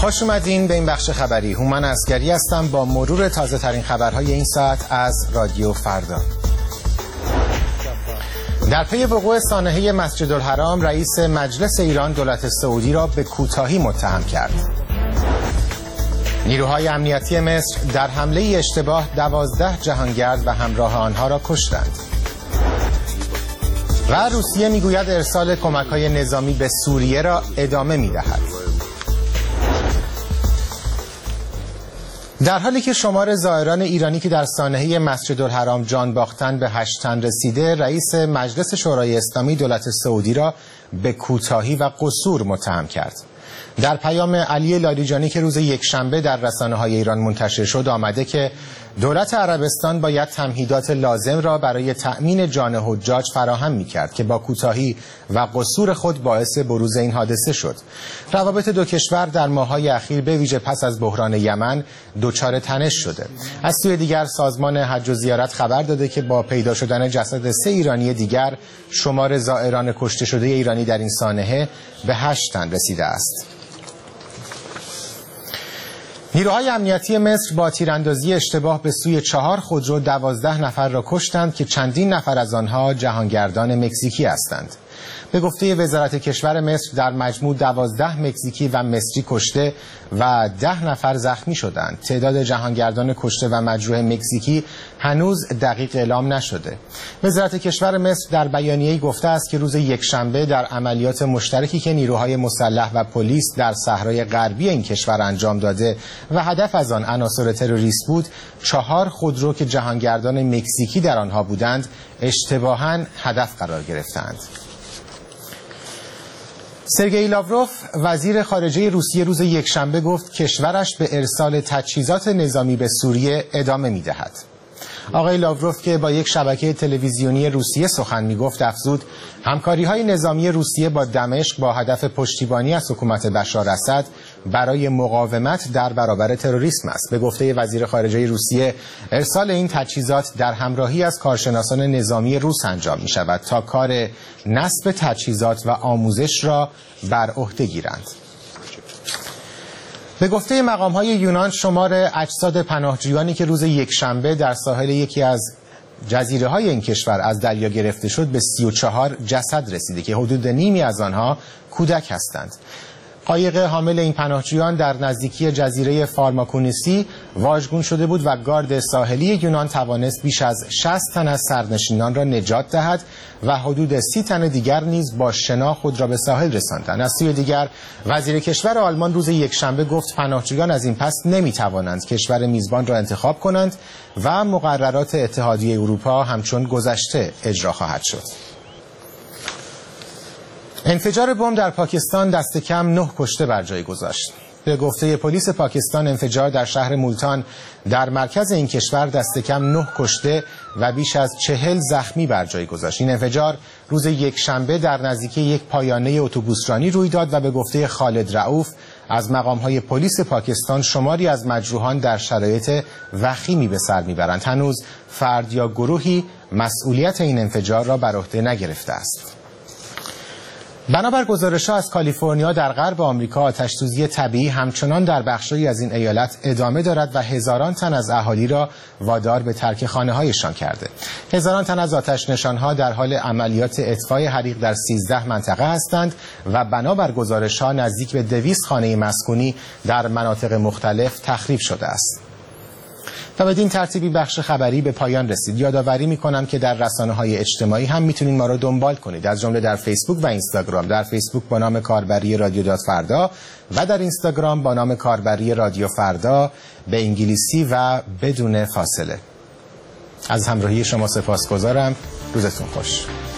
خوش اومدین به این بخش خبری. هومن عسگری هستم با مرور تازه ترین خبرهای این ساعت از رادیو فردا. در پی وقوع سانحه مسجدالحرام، رئیس مجلس ایران دولت سعودی را به کوتاهی متهم کرد. نیروهای امنیتی مصر در حمله اشتباه 12 جهانگرد و همراه آنها را کشتند. و روسیه میگوید ارسال کمک‌های نظامی به سوریه را ادامه می‌دهد. در حالی که شمار زائران ایرانی که در سانحه مسجدالحرام جان باختند به 8 تن رسیده، رئیس مجلس شورای اسلامی دولت سعودی را به کوتاهی و قصور متهم کرد. در پیام علی لاریجانی که روز یکشنبه در رسانه‌های ایران منتشر شد آمده که دولت عربستان باید تمهیدات لازم را برای تأمین جان حجاج فراهم می‌کرد که با کوتاهی و قصور خود باعث بروز این حادثه شد. روابط دو کشور در ماه‌های اخیر به ویژه پس از بحران یمن دچار تنش شده. از سوی دیگر سازمان حج و زیارت خبر داده که با پیدا شدن جسد 3 ایرانی دیگر شمار زائران کشته شده ایرانی در این سانحه به 8 تن رسیده است. نیروهای امنیتی مصر با تیراندازی اشتباه به سوی 4 خودرو 12 نفر را کشتند که چندین نفر از آنها جهانگردان مکزیکی هستند. به گفته وزارت کشور مصر در مجموع 12 مکزیکی و مصری کشته و 10 نفر زخمی شدند. تعداد جهانگردان کشته و مجروح مکزیکی هنوز دقیق اعلام نشده. وزارت کشور مصر در بیانیه‌ای گفته است که روز یکشنبه در عملیات مشترکی که نیروهای مسلح و پلیس در صحرای غربی این کشور انجام داده و هدف از آن عناصر تروریست بود، 4 خودرو که جهانگردان مکزیکی در آنها بودند اشتباهاً هدف قرار گرفتند. سرگئی لاوروف وزیر خارجه روسیه روز یکشنبه گفت کشورش به ارسال تجهیزات نظامی به سوریه ادامه می‌دهد. آقای لاوروف که با یک شبکه تلویزیونی روسیه سخن می‌گفت افزود همکاری‌های نظامی روسیه با دمشق با هدف پشتیبانی از حکومت بشار اسد برای مقاومت در برابر تروریسم است. به گفته وزیر خارجه روسیه ارسال این تجهیزات در همراهی از کارشناسان نظامی روس انجام می‌شود تا کار نصب تجهیزات و آموزش را بر عهده گیرند. به گفته مقام‌های یونان شمار اجساد پناهجویانی که روز یکشنبه در ساحل یکی از جزیره‌های این کشور از دریا گرفته شد به 34 جسد رسیده که حدود نیمی از آنها کودک هستند. قایق حامل این پناهجویان در نزدیکی جزیره فارماکونیسی واژگون شده بود و گارد ساحلی یونان توانست بیش از 60 تن از سرنشینان را نجات دهد و حدود 30 تن دیگر نیز با شنا خود را به ساحل رساندند. از سوی دیگر وزیر کشور آلمان روز یکشنبه گفت پناهجویان از این پس نمی‌توانند کشور میزبان را انتخاب کنند و مقررات اتحادیه اروپا همچون گذشته اجرا خواهد شد. انفجار بمب در پاکستان دست کم 9 کشته بر جای گذاشت. به گفته پلیس پاکستان انفجار در شهر مولتان در مرکز این کشور دست کم 9 کشته و بیش از 40 زخمی بر جای گذاشت. این انفجار روز یکشنبه در نزدیکی یک پایانه اتوبوسرانی روی داد و به گفته خالد رؤوف از مقام‌های پلیس پاکستان شماری از مجروحان در شرایط وخیمی به سر میبرند. هنوز فرد یا گروهی مسئولیت این انفجار را بر عهده نگرفته است. بنابر گزارش‌ها از کالیفرنیا در غرب آمریکا آتش‌سوزی طبیعی همچنان در بخشی از این ایالت ادامه دارد و هزاران تن از اهالی را وادار به ترک خانه‌هایشان کرده. هزاران تن از آتش‌نشان‌ها در حال عملیات اطفای حریق در 13 منطقه هستند و بنابر گزارش‌ها نزدیک به 200 خانه مسکونی در مناطق مختلف تخریب شده است. و بدین ترتیبی بخش خبری به پایان رسید. یادآوری می‌کنم که در رسانه‌های اجتماعی هم می‌تونید ما را دنبال کنید، از جمله در فیسبوک و اینستاگرام. در فیسبوک با نام کاربری رادیو فردا و در اینستاگرام با نام کاربری رادیو فردا به انگلیسی و بدون فاصله. از همراهی شما سپاسگزارم. روزتون خوش.